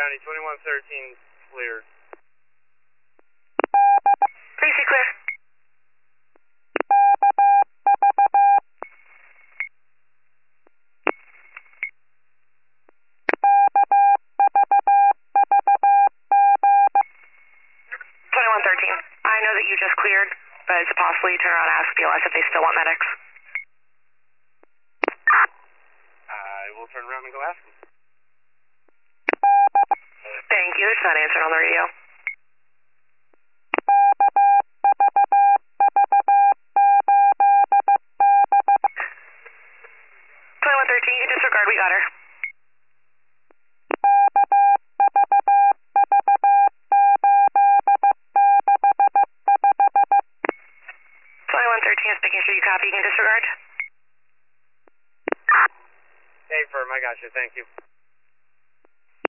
County, 2113 cleared. Tracy, clear. I know that you just cleared, but is it possible you turn around and ask BLS if they still want medics? I will turn around and go ask them. Thank you. There's not answering on the radio. 2113, you can disregard. We got her. 2113 is making sure you copy. You can disregard. Hey, firm, I got you. Thank you.